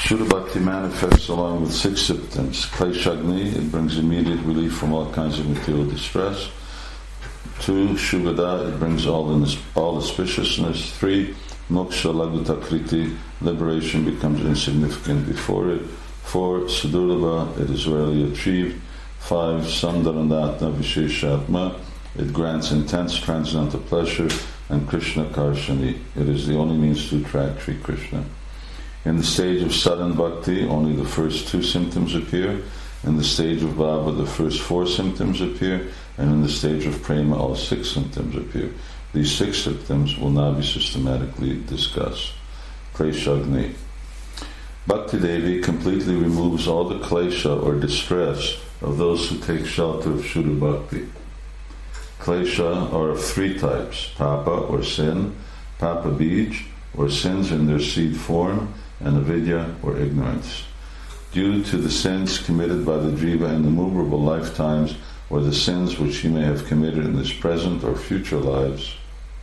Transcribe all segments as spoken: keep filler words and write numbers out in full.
Shuddha Bhakti manifests along with six symptoms. Kleshagni, it brings immediate relief from all kinds of material distress. Two, Shugada, it brings all, in, all auspiciousness. Three, Moksha Lagutakriti, liberation becomes insignificant before it. Four, Sudurlabha, it is rarely achieved. Five, Sandaranatna Visheshatma, it grants intense transcendental pleasure. And Krishna Karshani, it is the only means to attract Sri Krishna. In the stage of sudden bhakti, only the first two symptoms appear. In the stage of bhava, the first four symptoms appear. And in the stage of prema, all six symptoms appear. These six symptoms will now be systematically discussed. Kleshagni. Bhakti Devi completely removes all the klesha or distress of those who take shelter of Shuddha Bhakti. Klesha are of three types: papa or sin, papa bij or sins in their seed form, and avidya or ignorance. Due to the sins committed by the jiva in innumerable lifetimes, or the sins which he may have committed in his present or future lives,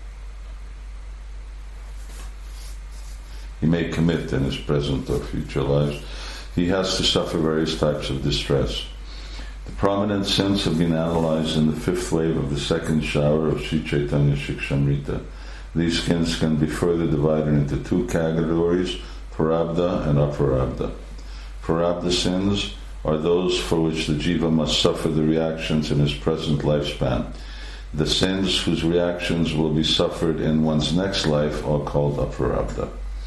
he may commit in his present or future lives, he has to suffer various types of distress. The prominent sins have been analyzed in the fifth wave of the second shower of Sri Chaitanya Shikshamrita. These sins can be further divided into two categories: prarabdha and aprarabdha. Prarabdha sins are those for which the jiva must suffer the reactions in his present lifespan. The sins whose reactions will be suffered in one's next life are called aprarabdha.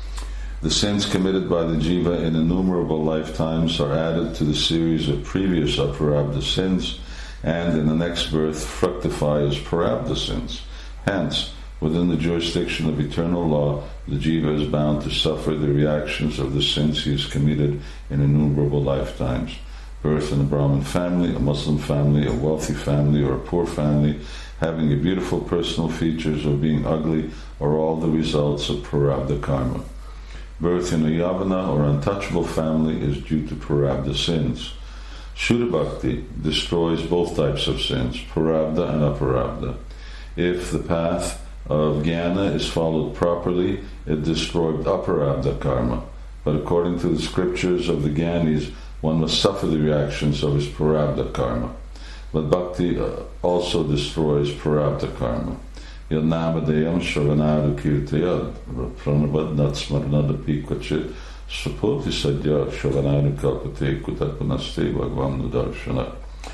The sins committed by the jiva in innumerable lifetimes are added to the series of previous aprarabdha sins, and in the next birth fructify as prarabdha sins. Hence, within the jurisdiction of eternal law, the jiva is bound to suffer the reactions of the sins he has committed in innumerable lifetimes. Birth in a Brahmin family, a Muslim family, a wealthy family, or a poor family, having a beautiful personal features, or being ugly, are all the results of prarabdha karma. Birth in a yavana or untouchable family is due to prarabdha sins. Shuddha Bhakti destroys both types of sins, prarabdha and aprarabdha. If the path of jnana is followed properly, it destroyed aprarabdha karma. But according to the scriptures of the Gyanis, one must suffer the reactions of his prarabdha karma. But bhakti also destroys prarabdha karma. Yad namadeyam shravanadu kirtayad pranabad natsmarnadapi kvachit sapoti sadya shravanadu kalpate kutapunaste bhagvam nudarshana.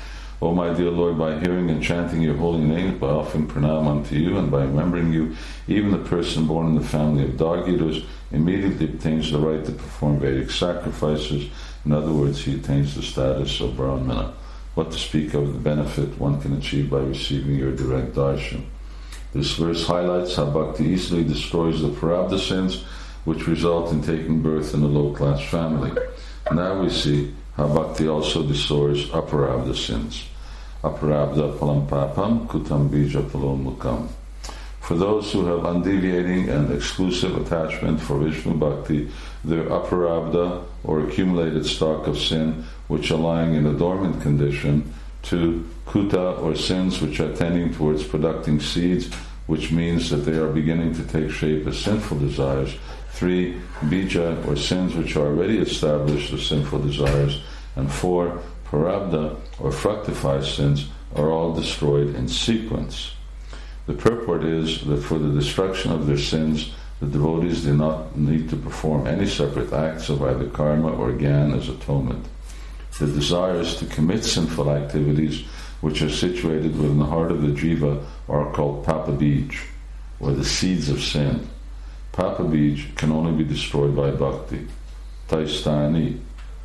O my dear Lord, by hearing and chanting your holy names, by offering pranam unto you, and by remembering you, even the person born in the family of dog-eaters immediately obtains the right to perform Vedic sacrifices. In other words, he attains the status of Brahmana. What to speak of the benefit one can achieve by receiving your direct darshan. This verse highlights how bhakti easily destroys the prarabdha sins which result in taking birth in a low-class family. Now we see how bhakti also destroys aprarabdha sins. Aprarabdha palam papam kutam bija palom mukam. For those who have undeviating and exclusive attachment for Vishnu Bhakti, their aprarabdha or accumulated stock of sin, which are lying in a dormant condition, to kuta or sins which are tending towards producing seeds, which means that they are beginning to take shape as sinful desires. Three, bija or sins which are already established as sinful desires. And four, prarabdha or fructified sins are all destroyed in sequence. The purport is that for the destruction of their sins, the devotees do not need to perform any separate acts of either karma or jnana as atonement. The desires to commit sinful activities which are situated within the heart of the jiva are called papa bij, or the seeds of sin. Papa bij can only be destroyed by bhakti. Taistani,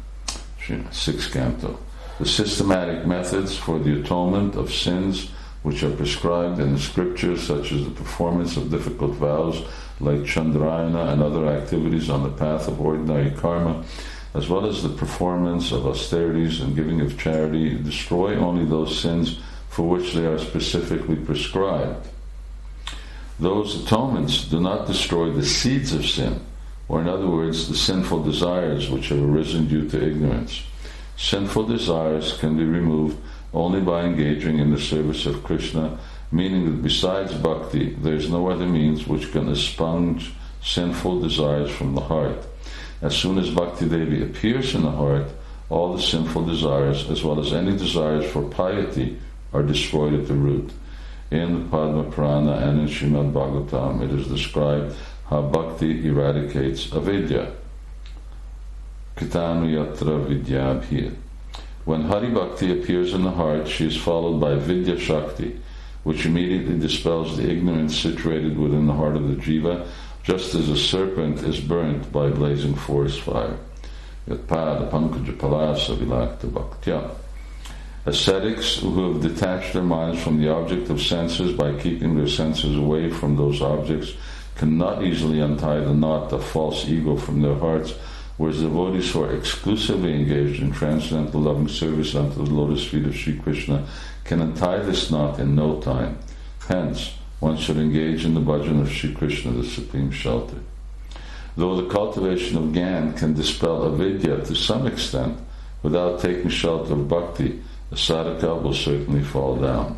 sixth canto. The systematic methods for the atonement of sins which are prescribed in the scriptures, such as the performance of difficult vows like Chandrayana and other activities on the path of ordinary karma, as well as the performance of austerities and giving of charity, destroy only those sins for which they are specifically prescribed. Those atonements do not destroy the seeds of sin, or in other words, the sinful desires which have arisen due to ignorance. Sinful desires can be removed only by engaging in the service of Krishna, meaning that besides bhakti, there is no other means which can expunge sinful desires from the heart. As soon as Bhakti Devi appears in the heart, all the sinful desires, as well as any desires for piety, are destroyed at the root. In the Padma Purana and in Srimad Bhagavatam, it is described how Bhakti eradicates avidya. Kitanu yatra vidyabhir. When Hari Bhakti appears in the heart, she is followed by Vidya Shakti, which immediately dispels the ignorance situated within the heart of the jiva, just as a serpent is burnt by blazing forest fire. Yatpada pankaja palasa vilakta bhaktya. Ascetics who have detached their minds from the object of senses by keeping their senses away from those objects cannot easily untie the knot of false ego from their hearts, whereas devotees who are exclusively engaged in transcendental loving service unto the lotus feet of Sri Krishna can untie this knot in no time. Hence, one should engage in the bhajan of Sri Krishna, the supreme shelter. Though the cultivation of Gyan can dispel avidya to some extent, without taking shelter of bhakti, the sadhaka will certainly fall down.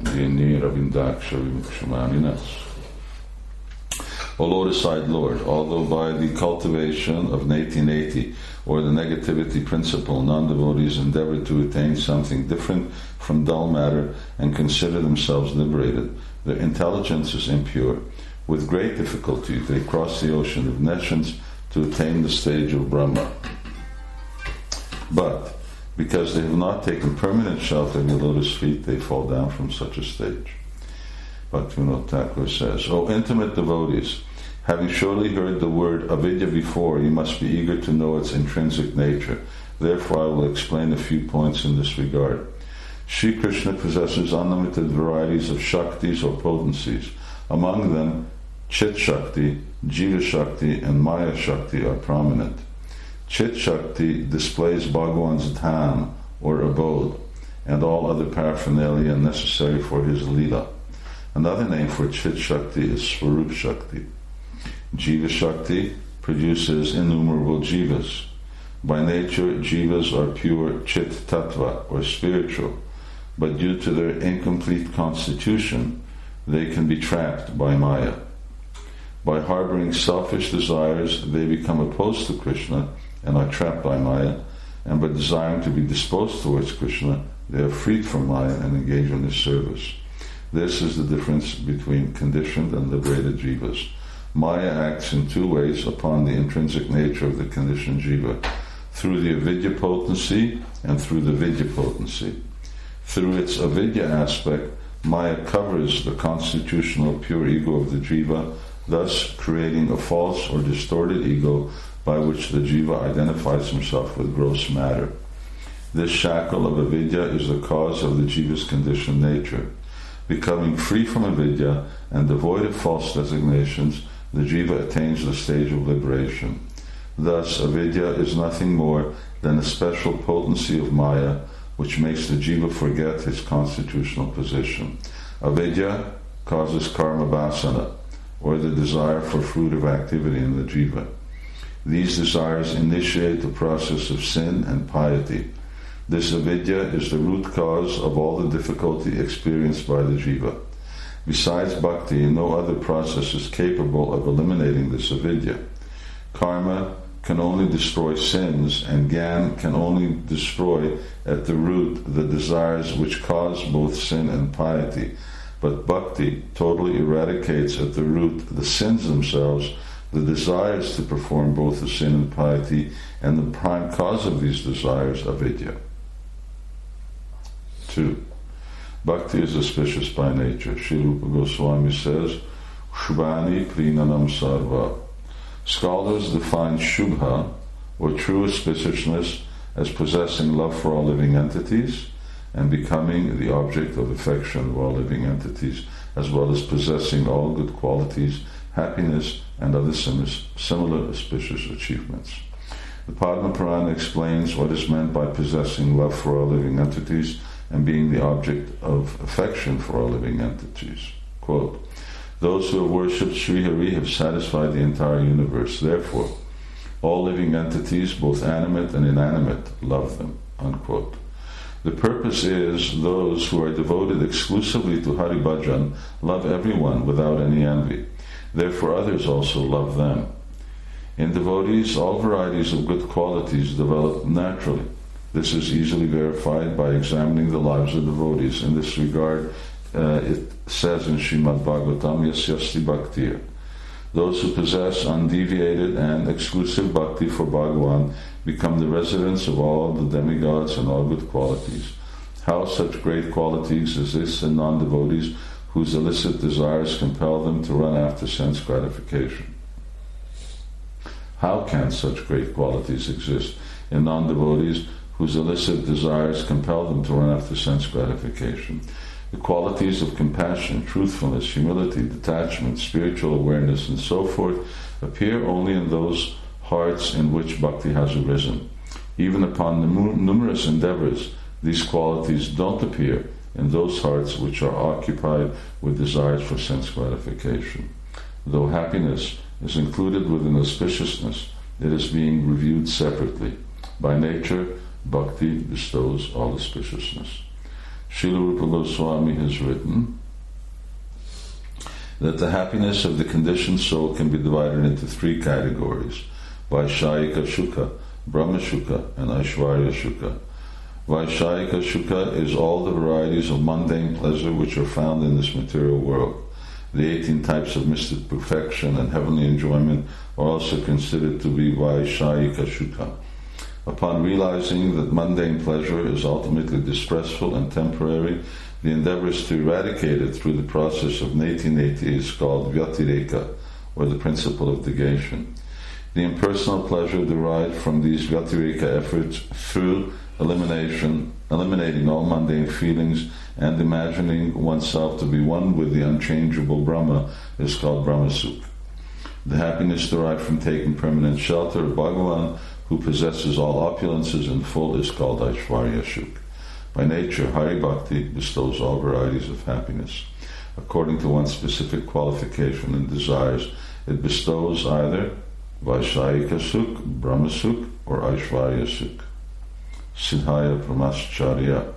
O lotus-eyed Lord, although by the cultivation of Neti-Neti, or the negativity principle, non-devotees endeavor to attain something different from dull matter and consider themselves liberated, their intelligence is impure. With great difficulty they cross the ocean of nescience to attain the stage of Brahma. But because they have not taken permanent shelter in the lotus feet, they fall down from such a stage. Bhaktivinoda Thakur says, O intimate devotees, having surely heard the word avidya before, you must be eager to know its intrinsic nature. Therefore I will explain a few points in this regard. Sri Krishna possesses unlimited varieties of shaktis or potencies. Among them, Chit Shakti, Jiva Shakti, and Maya Shakti are prominent. Chit Shakti displays Bhagavan's dham, or abode, and all other paraphernalia necessary for his lila. Another name for Chit Shakti is Swarup Shakti. Jiva Shakti produces innumerable jivas. By nature, jivas are pure Chit Tattva, or spiritual, but due to their incomplete constitution, they can be trapped by Maya. By harboring selfish desires, they become opposed to Krishna and are trapped by Maya, and by desiring to be disposed towards Krishna, they are freed from Maya and engage in his service. This is the difference between conditioned and liberated jivas. Maya acts in two ways upon the intrinsic nature of the conditioned jiva, through the avidya potency and through the vidya potency. Through its avidya aspect, Maya covers the constitutional pure ego of the jiva, thus creating a false or distorted ego by which the jiva identifies himself with gross matter. This shackle of avidya is the cause of the jiva's conditioned nature. Becoming free from avidya and devoid of false designations, the jiva attains the stage of liberation. Thus, avidya is nothing more than a special potency of Maya, which makes the jiva forget his constitutional position. Avidya causes karma vasana, or the desire for fruitive activity in the jiva. These desires initiate the process of sin and piety. This avidya is the root cause of all the difficulty experienced by the jiva. Besides bhakti, no other process is capable of eliminating this avidya. Karma can only destroy sins, and Gyan can only destroy at the root the desires which cause both sin and piety. But bhakti totally eradicates at the root the sins themselves, the desires to perform both the sin and piety, and the prime cause of these desires, avidya. Two. Bhakti is auspicious by nature. Sri Rupa Goswami says, Shubhani Prinanam Sarva. Scholars define Shubha, or true auspiciousness, as possessing love for all living entities and becoming the object of affection of all living entities, as well as possessing all good qualities, happiness, and other similar auspicious achievements. The Padma Purana explains what is meant by possessing love for all living entities and being the object of affection for all living entities. Quote, those who have worshipped Sri Hari have satisfied the entire universe. Therefore, all living entities, both animate and inanimate, love them. Unquote. The purpose is those who are devoted exclusively to Hari Bhajan love everyone without any envy. Therefore, others also love them. In devotees, all varieties of good qualities develop naturally. This is easily verified by examining the lives of devotees. In this regard, uh, it says in Srimad Bhagavatam, Yasyasti Bhaktiya. Those who possess undeviated and exclusive bhakti for Bhagavan become the residents of all the demigods and all good qualities. How such great qualities exist in non-devotees whose illicit desires compel them to run after sense gratification? How can such great qualities exist in non-devotees whose illicit desires compel them to run after sense gratification? The qualities of compassion, truthfulness, humility, detachment, spiritual awareness, and so forth appear only in those hearts in which bhakti has arisen. Even upon numerous endeavors, these qualities don't appear in those hearts which are occupied with desires for sense gratification. Though happiness is included within auspiciousness, it is being reviewed separately. By nature, bhakti bestows all auspiciousness. Srila Rupa Goswami has written that the happiness of the conditioned soul can be divided into three categories: Vaishayika Shuka, Brahma Shuka, and Aishwarya Shuka. Vaishayika Shuka is all the varieties of mundane pleasure which are found in this material world. The eighteen types of mystic perfection and heavenly enjoyment are also considered to be Vaishayika Shuka. Upon realizing that mundane pleasure is ultimately distressful and temporary, the endeavors to eradicate it through the process of neti neti is called Vyatireka, or the principle of negation. The impersonal pleasure derived from these Vyatireka efforts through elimination, eliminating all mundane feelings and imagining oneself to be one with the unchangeable Brahma is called Brahmasukha. The happiness derived from taking permanent shelter of Bhagavan, who possesses all opulences in full, is called Aishwarya Sukha. By nature, Hari Bhakti bestows all varieties of happiness. According to one's specific qualification and desires, it bestows either Vaishayika Sukha, Brahma Sukha, or Aishwarya Sukha. Siddhaya Brahmascharya.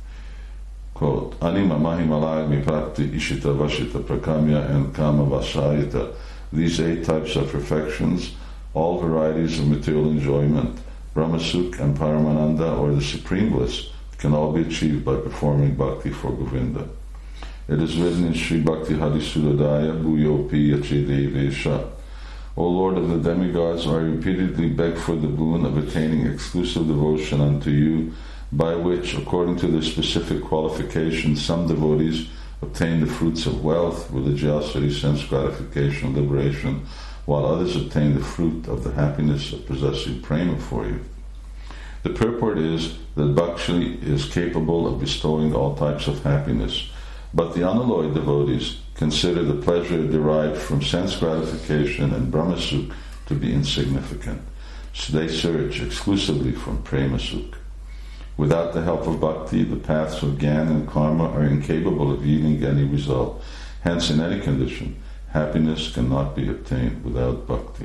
Quote, Anima Mahimalagni Prakti Ishita Vashita Prakamya and Kama Vasayita. These eight types of perfections, all varieties of material enjoyment, Brahmasukha and Paramananda, or the supreme bliss, can all be achieved by performing bhakti for Govinda. It is written in Sri Bhakti Hadisudadaya, Bhuyopi Yachidevesha. O Lord of the demigods, I repeatedly beg for the boon of attaining exclusive devotion unto you, by which, according to their specific qualifications, some devotees obtain the fruits of wealth, religiosity, sense gratification, liberation, while others obtain the fruit of the happiness of possessing prema for you. The purport is that bhakti is capable of bestowing all types of happiness, but the unalloyed devotees consider the pleasure derived from sense gratification and Brahmasukha to be insignificant, so they search exclusively from Premasukha. Without the help of bhakti, the paths of Gyan and Karma are incapable of yielding any result. Hence, in any condition, happiness cannot be obtained without bhakti.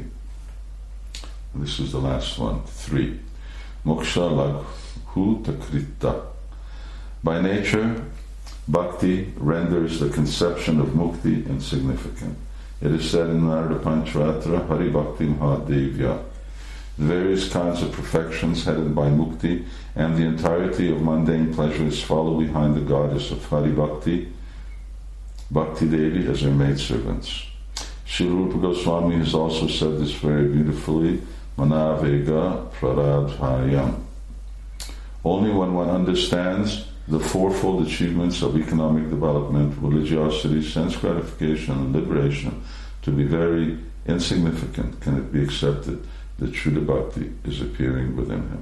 This is the last one. Three. Moksha laghu takrita. By nature, bhakti renders the conception of mukti insignificant. It is said in Narada Pancharatra, Hari Bhakti Mahadevya. The various kinds of perfections headed by mukti and the entirety of mundane pleasures follow behind the goddess of Hari Bhakti, Bhakti Devi, as her maidservants. Srila Rupa Goswami has also said this very beautifully, Manavega Praradhayam. Only when one understands the fourfold achievements of economic development, religiosity, sense gratification, and liberation to be very insignificant can it be accepted that Shuddha Bhakti is appearing within him.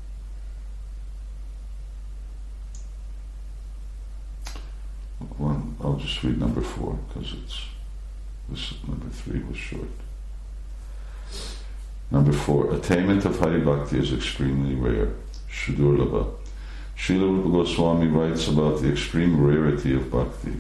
One, I'll just read number four because it's this number three was short. Number four, attainment of Hari Bhakti is extremely rare. Shudurlabha. Srila Rupa Goswami writes about the extreme rarity of bhakti.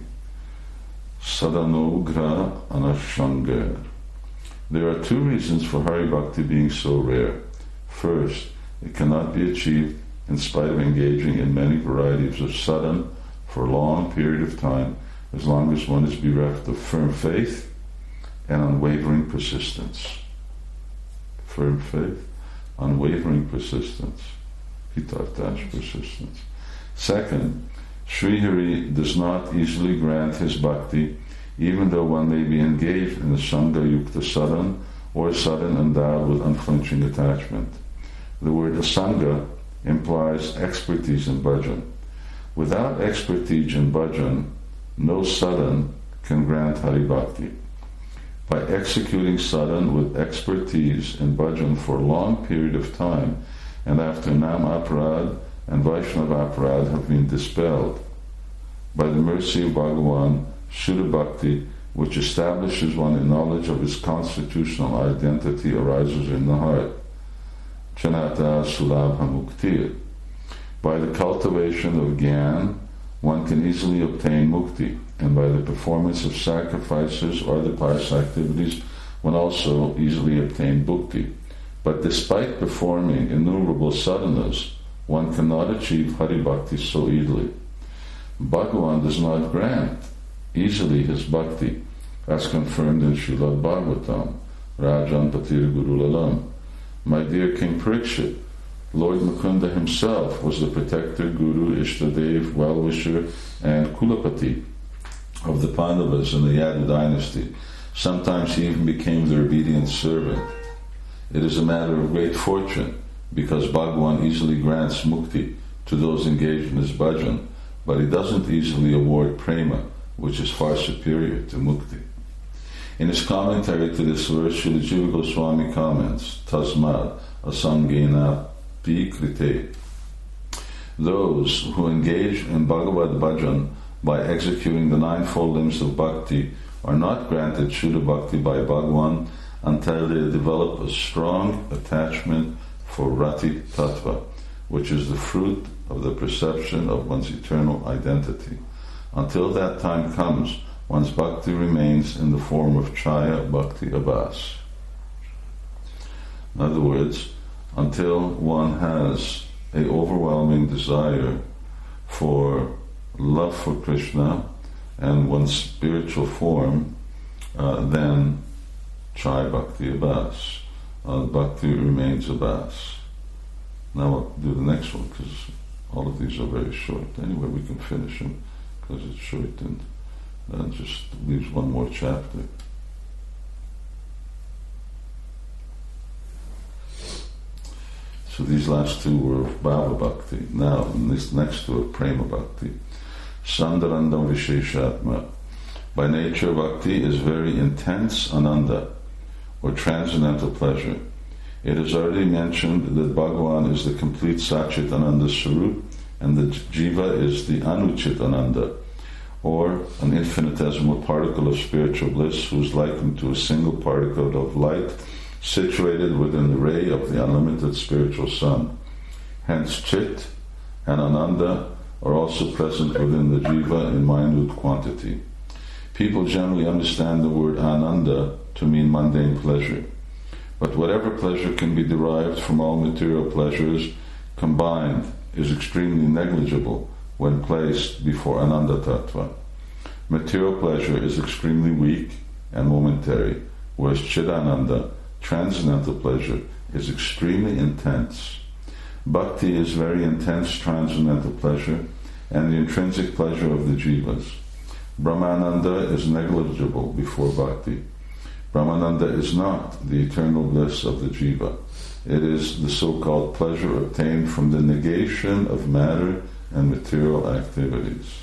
Sadanogra anashanga. There are two reasons for Hari Bhakti being so rare. First, it cannot be achieved in spite of engaging in many varieties of sadhana for a long period of time, as long as one is bereft of firm faith and unwavering persistence. firm faith, unwavering persistence. Hitartash, persistence. Second, Sri Hari does not easily grant his bhakti, even though one may be engaged in a Sangha Yukta sadhan or sadhan endowed with unflinching attachment. The word Asanga implies expertise in bhajan. Without expertise in bhajan, no sadhan can grant Hari Bhakti. By executing sadhan with expertise in bhajan for a long period of time, and after Nam Aparad and Vaishnava Aparad have been dispelled, by the mercy of Bhagavan, Shuddha Bhakti, which establishes one in knowledge of his constitutional identity, arises in the heart. Janata Sulabha Muktir. By the cultivation of Gyan, one can easily obtain mukti, and by the performance of sacrifices or the pious activities, one also easily obtain bhukti. But despite performing innumerable sadhanas, one cannot achieve Hari Bhakti so easily. Bhagavan does not grant easily his bhakti, as confirmed in Srimad Bhagavatam, Rajan Patir Guru Lalam. My dear King Parikshit, Lord Mukunda himself was the protector, Guru, Ishtadev, well-wisher, and Kulapati of the Pandavas in the Yadu dynasty. Sometimes he even became their obedient servant. It is a matter of great fortune, because Bhagavan easily grants mukti to those engaged in his bhajan, but he doesn't easily award prema, which is far superior to mukti. In his commentary to this verse, Srila Jiva Goswami comments, Tasmad asangena pi krite. Those who engage in Bhagavad Bhajan by executing the ninefold limbs of bhakti are not granted Shuddha Bhakti by Bhagavan until they develop a strong attachment for Rati Tattva, which is the fruit of the perception of one's eternal identity. Until that time comes, one's bhakti remains in the form of Chaya Bhakti Abhas. In other words, until one has an overwhelming desire for love for Krishna and one's spiritual form, uh, then Chaya Bhakti Abhas. Uh, bhakti remains Abhas. Now I'll do the next one, because all of these are very short. Anyway, we can finish them, because it's short, and then just leaves one more chapter. So these last two were of Bhava Bhakti. Now, this next two are Prema Bhakti. Sandarandam Visheshatma. By nature, Bhakti is very intense Ananda, or transcendental pleasure. It is already mentioned that Bhagavan is the complete Sachit Ananda Swarup, and the Jiva is the Anuchit Ananda, or an infinitesimal particle of spiritual bliss who is likened to a single particle of light situated within the ray of the unlimited spiritual sun. Hence Chit and Ananda are also present within the Jiva in minute quantity. People generally understand the word Ananda to mean mundane pleasure, but whatever pleasure can be derived from all material pleasures combined is extremely negligible when placed before Ananda Tattva. Material pleasure is extremely weak and momentary, whereas Chidananda, transcendental pleasure, is extremely intense. Bhakti is very intense transcendental pleasure and the intrinsic pleasure of the jivas. Brahmananda is negligible before Bhakti. Brahmananda is not the eternal bliss of the jiva. It is the so-called pleasure obtained from the negation of matter and material activities.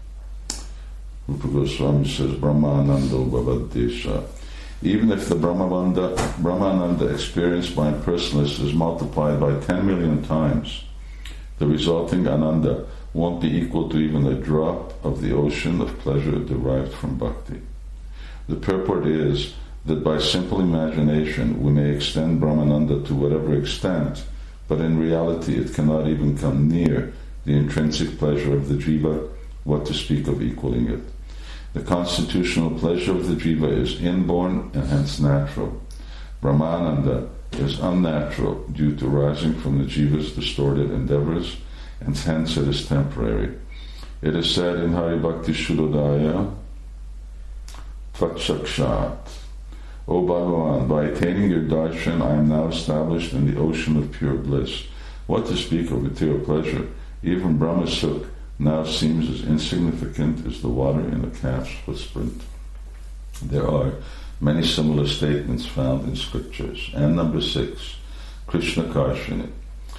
Rupa Goswami says, Brahmanando Bhavadesha. Even if the Brahmananda, Brahmananda experienced by impersonalists is multiplied by ten million times, the resulting Ananda won't be equal to even a drop of the ocean of pleasure derived from Bhakti. The purport is that by simple imagination we may extend Brahmananda to whatever extent, but in reality it cannot even come near the intrinsic pleasure of the jiva, what to speak of equaling it. The constitutional pleasure of the jiva is inborn and hence natural. Brahmananda is unnatural due to rising from the jiva's distorted endeavors, and hence it is temporary. It is said in Hari Bhakti Shuddhodaya, Tvachakshat, O Bhagavan, by attaining your darshan, I am now established in the ocean of pure bliss. What to speak of material pleasure? Even Brahmasuk now seems as insignificant as the water in a calf's footprint. There are many similar statements found in scriptures. And number six, Krishna Karshini.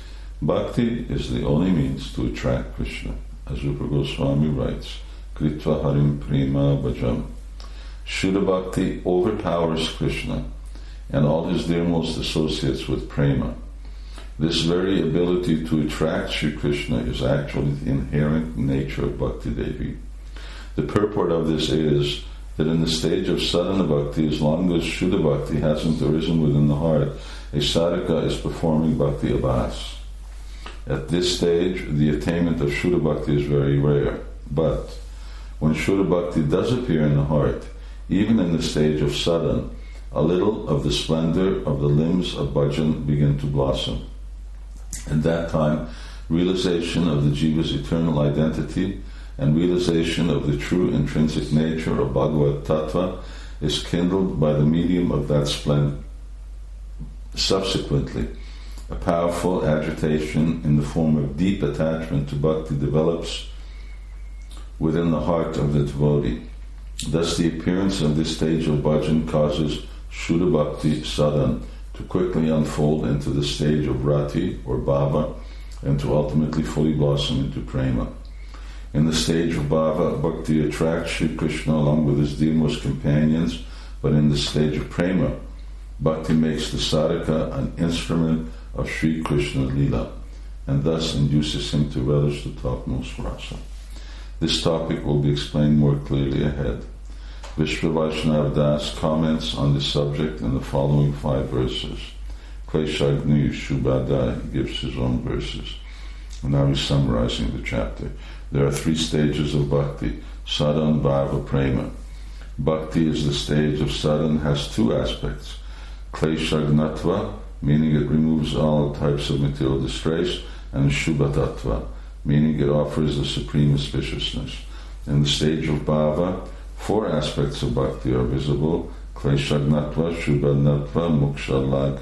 Bhakti is the only means to attract Krishna. As Rupa Goswami writes, Kritva Harim Prema Bhajam. Shuddha Bhakti overpowers Krishna and all his dearmost associates with prema. This very ability to attract Sri Krishna is actually the inherent nature of Bhakti Devi. The purport of this is that in the stage of sadhana bhakti, as long as Shuddha Bhakti hasn't arisen within the heart, a sadhaka is performing Bhakti Abhas. At this stage, the attainment of Shuddha Bhakti is very rare. But when Shuddha Bhakti does appear in the heart, even in the stage of sadhana, a little of the splendor of the limbs of bhajan begin to blossom. At that time, realization of the jiva's eternal identity and realization of the true intrinsic nature of Bhagavad Tattva is kindled by the medium of that splendor. Subsequently, a powerful agitation in the form of deep attachment to bhakti develops within the heart of the devotee. Thus, the appearance of this stage of bhajan causes Shuddha Bhakti sadhana to quickly unfold into the stage of rati or bhava and to ultimately fully blossom into prema. In the stage of bhava, bhakti attracts Sri Krishna along with his dearmost companions, but in the stage of prema, bhakti makes the sadhaka an instrument of Sri Krishna Leela and thus induces him to relish the topmost rasa. This topic will be explained more clearly ahead. Vishva Vaishnav Das comments on this subject in the following five verses. Kleshagni Shubhada gives his own verses. And now he's summarizing the chapter. There are three stages of bhakti, sadhana, bhava, prema. Bhakti is the stage of sadhana, has two aspects. Kleshagnatva, meaning it removes all types of material distress, and Shubhatattva, meaning it offers the supreme auspiciousness. In the stage of bhava, four aspects of bhakti are visible: Kleshagnatva, Shubhanatva, Mokshalag,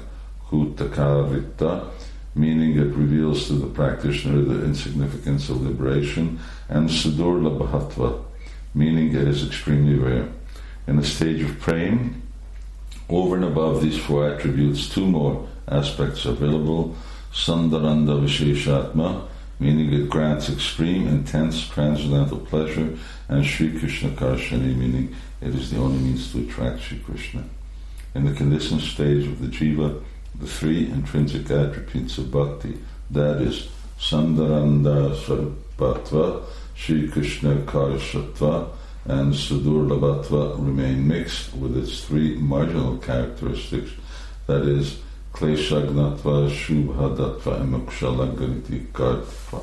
Hutakarita, meaning it reveals to the practitioner the insignificance of liberation, and Sudurlabhatva, meaning it is extremely rare. In the stage of prema, over and above these four attributes, two more aspects are available: Sandaranda Visheshatma, meaning it grants extreme, intense, transcendental pleasure, and Sri Krishna Karshani, meaning it is the only means to attract Sri Krishna. In the conditioned stage of the jiva, the three intrinsic attributes of bhakti, that is, Sandaranda Sarupatva, Sri Krishna Karshatva, and Sudurlabhatva, remain mixed with its three marginal characteristics, that is, Kleshagnatva, Shubhadatva, and Mokshalagritti Kartva.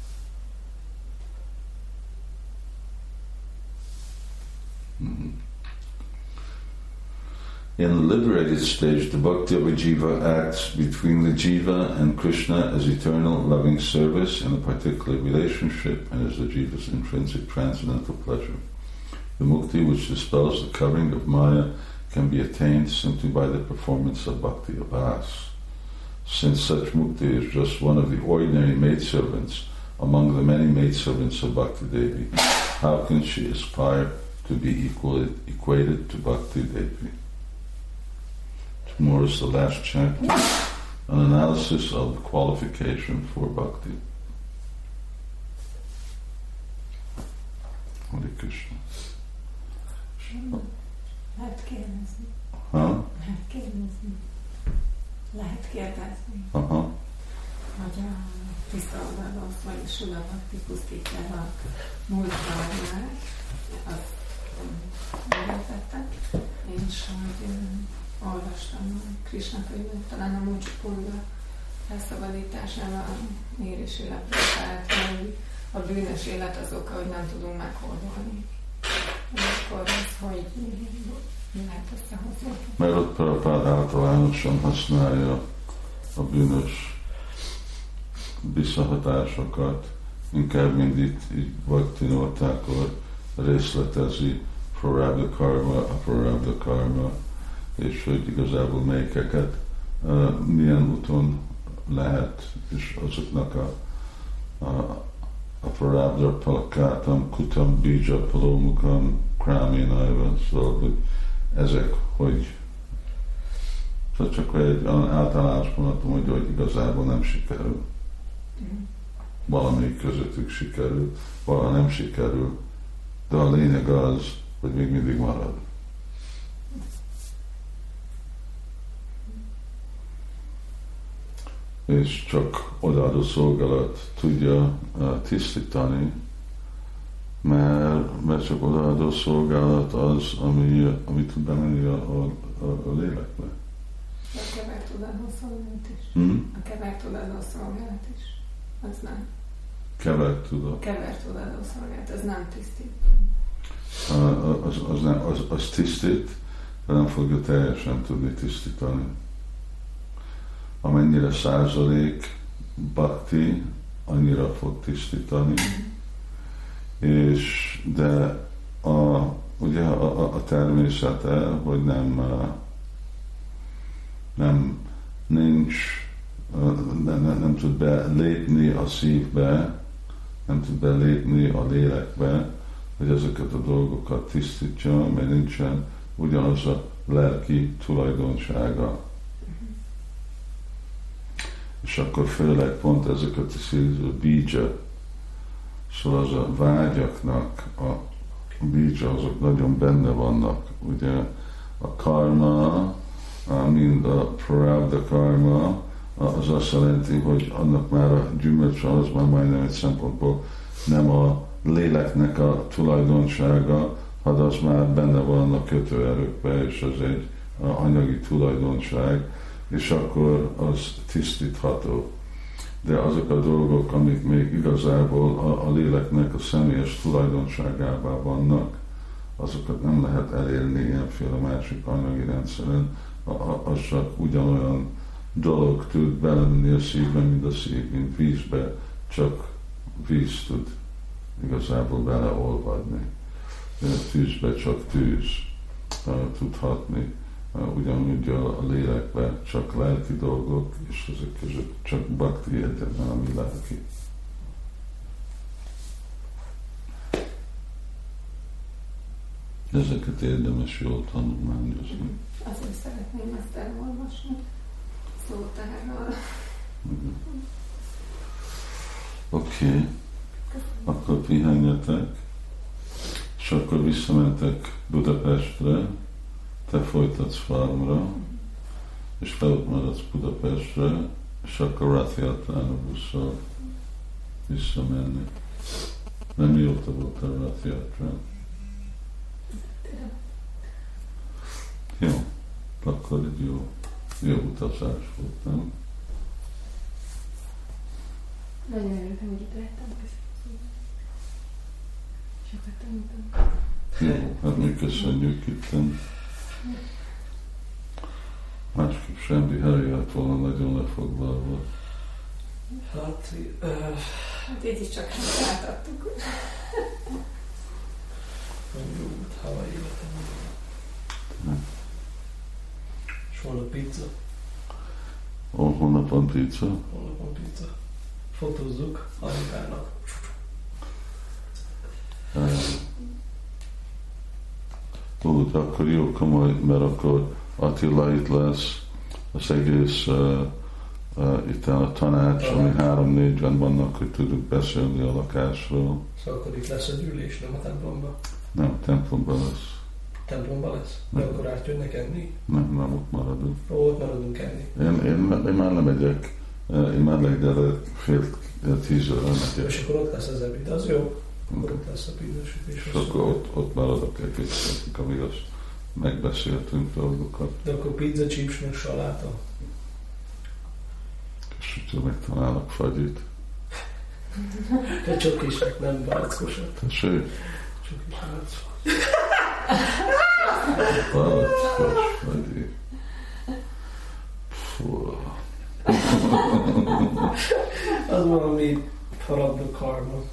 Mm-hmm. In the liberated stage, the bhakti of a jiva acts between the jiva and Krishna as eternal loving service in a particular relationship and as the jiva's intrinsic transcendental pleasure. The mukti which dispels the covering of Maya can be attained simply by the performance of Bhakti Abhas. Since such mukti is just one of the ordinary maidservants among the many maidservants of Bhakti Devi, how can she aspire to be equal, equated to Bhakti Devi? Tomorrow is the last chapter, an analysis of the qualification for Bhakti. Hare Krishna. Lehet kérdezni. Ha? Lehet kérdezni. Lehet kérdezni. Aha. Hogy a tisztalatban vagy Shuddha Bhakti pusztítja a múltban azt megértettem, és hogy olvastam a Krishna könyvet, talán a Mucsipurga felszabadításával mérési lepre, hogy a bűnös élet az oka, hogy nem tudunk meghódolni. Akkor ez, hogy mi lehet összehozni? Mert ott Prabhupád általánosan használja a bűnös visszahatásokat, inkább mint itt így Bhakti-nótákor részletezi prarabdha karma, aprarabdha karma, és hogy igazából melyikeket, uh, milyen úton lehet, és azoknak a, a, a Prarabdha Palakátam, Kutam, Bija, Palomukam, Kraminaivan, szóval, hogy ezek, hogy szóval csak egy általános mondatom, hogy, hogy igazából nem sikerül. Valamelyik közöttük sikerül, valami nem sikerül, de a lényeg az, hogy még mindig marad. És csak odaadó szolgálat tudja uh, tisztítani, mert, mert csak odaadó szolgálat az, ami, ami tud bemenni a, a, a, a lélekbe. A kevert odaadó szolgálat is. Hmm? A kevert odaadó szolgálat is. Az nem. Kevert tudod. Kevert odaadó szolgálat, az nem tisztít. Uh, az, az, nem, az, az tisztít, de nem fogja teljesen tudni tisztítani. Amennyire százalék bhakti, annyira fog tisztítani. És de a, ugye a, a természete, hogy nem, nem nincs, nem, nem, nem tud belépni a szívbe, nem tud belépni a lélekbe, hogy ezeket a dolgokat tisztítsa, mert nincsen ugyanaz a lelki tulajdonsága. És akkor főleg pont ezeket a szívző bíja, szóval az a vágyaknak a bíja, azok nagyon benne vannak. Ugye a karma, mind a prarabdha karma, az azt jelenti, hogy annak már a gyümölcse, az már majdnem egy szempontból nem a léleknek a tulajdonsága, hanem az már benne van a kötőerőkbe, és az egy anyagi tulajdonság, és akkor az tisztítható. De azok a dolgok, amik még igazából a, a léleknek a személyes tulajdonságában vannak, azokat nem lehet elérni ilyenféle másik anyagi rendszeren, a, a, az csak ugyanolyan dolog tud belemenni a szívbe, mint a szív, mint vízbe, csak víz tud igazából beleolvadni. A tűzbe csak tűz uh, tudhatni. Uh, ugyanúgy a, a lélekbe csak lelki dolgok, és ezek között csak bhakti egyetlen, ami lelki. Ezeket érdemes jól tanulmányozni. Azért szeretném ezt elolvasni szótárral. Oké, okay. Akkor pihenjetek, és akkor visszamentek Budapestre, te folytatsz farmra, és te ott maradsz Budapestre, és akkor Rath-játrára busszal visszamenni. Nem mióta volt a Rath-játrán? Jó, akkor egy jó, jó utazás volt, nem? Nagyon örültem, hogy itt lehettem, köszönöm. Sokat tanultam. Jó, hát mi köszönjük itten. Másképp semmi helyet volna nagyon lefoglalva. Hát, uh, hát így is csak láthattuk. Jó volt Hawaii életem. És holnap pizza. Ó, holnap van pizza? Holnap van pizza. Fotózzuk anyukának. Ó, de akkor jó komoly, mert akkor Attila itt lesz, az egész uh, uh, itt a tanács, ami három-négyben vannak, hogy tudjuk beszélni a lakásról. Szóval akkor itt lesz a gyűlés, nem a templomban? Nem, templomban lesz. Templomban lesz? De akkor átjönnek enni? Nem, nem, ott maradunk. Ó, ott maradunk enni. Én, én, én már nem megyek, én már leggyere fél tízre megyek. És akkor ott lesz az ebéd, az jó? Akkor ott lesz a pizzasütés. És akkor ott, ott maradok egész, amíg azt megbeszéltünk dolgokat. De akkor pizza, chips, meg saláta. És hogyha megtalálnak fagyit. De csak is, nem báckosat. Tessék? Csak is báckos. Báckos fagyit. Fú. Az valami Prarabdha karma.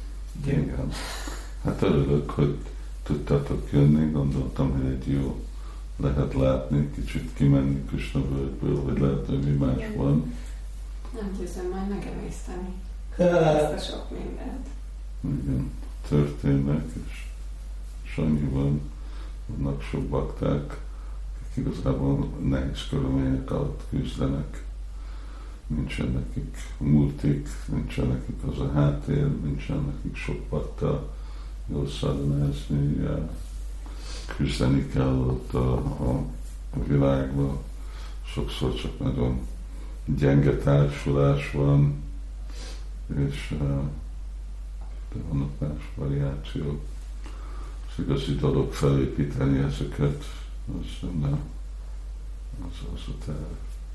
Igen. Hát örülök, hogy tudtatok jönni, gondoltam, hogy egy jó lehet látni, kicsit kimenni Krishna völgyből, hogy lehet, hogy mi más van. Nem győzöm majd megemészteni ezt a sok mindent. Igen, történnek, és annyiban vannak sok bakták, akik igazából nehéz körülmények alatt küzdenek. Nincsen nekik múltik, nincsen nekik az a háttér, nincsen nekik sok bakta, jól szadnázni, küzdeni kell ott a, a, a világban. Sokszor csak nagyon gyenge társulás van, és de vannak más variációk. Az igazi dolog felépíteni ezeket, az nem, az, az a terv.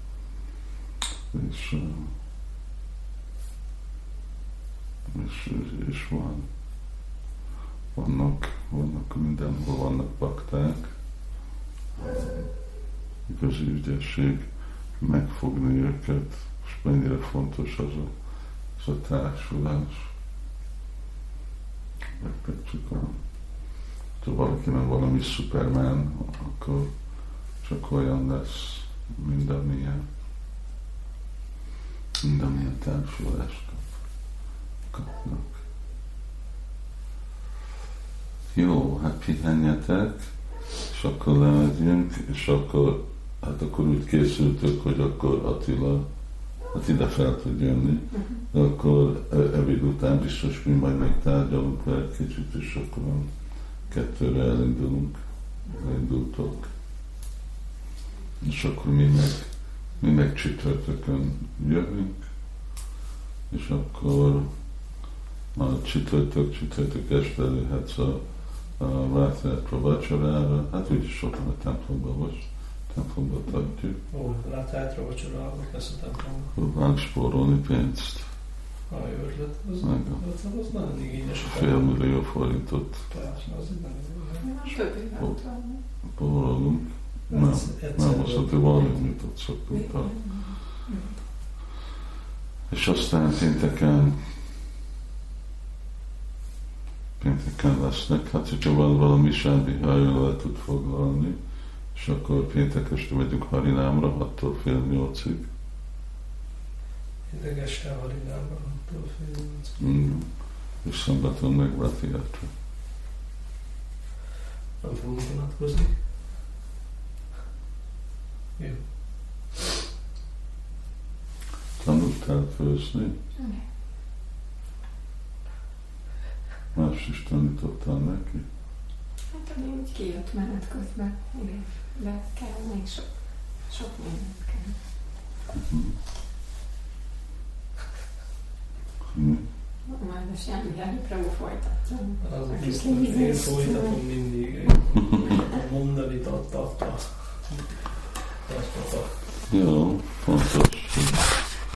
És, és, és van. Vannak, vannak mindenhol vannak bakták. Igazi ügyesség megfogni őket, és mennyire fontos az a, az a társulás. Meg csak a, ha valaki nem valami Superman, akkor csak olyan lesz, mint amilyen, mint amilyen társulást kapnak. Jó, hát pihenjetek, és akkor lemegyünk, és akkor, hát akkor úgy készültök, hogy akkor Attila, hát ide fel tud jönni, de akkor ebéd után biztos mi majd megtárgyalunk vele kicsit, és akkor kettőre elindulunk, elindultok. És akkor mi meg, mi meg csütörtökön jövünk, és akkor a csütörtök, csütörtök este jöhetsz a, a Rátriátra vacsorára, hát úgyis ott a templomban most, templomban tartjuk. Ó, Rátriátra vacsorára lesz a templomban. Próbálunk spórolni pénzt. Ah, jó ötlet, az, az, az nagyon igényes. Fél millió forintot. Persze, az nagyon Többi spórolunk. Nem, nem azt mondta, valamit ott szoktunk tartani. És aztán pénteken pénteken lesznek, hát hogyha van valami semmi, ha jön le tud foglalni, és akkor péntek este megyünk Harinámra, hattól fél nyolcig. Péntek este Harinámra, hattól fél nyolcig. Mm. És szombaton meg Rátriátra. Nem fogunk vonatkozni. Jó. Tanultál főzni? Igen. Más is tanítottál neki? Hát ami úgy kijött menet közben, igen. De kell még sok, sok mindent kell. Uh-huh. Hmm. Majd a semmi előre folytattam. Az biztos, én folytatom mindig. A mondani tartta. Tartta. Jó, fontos.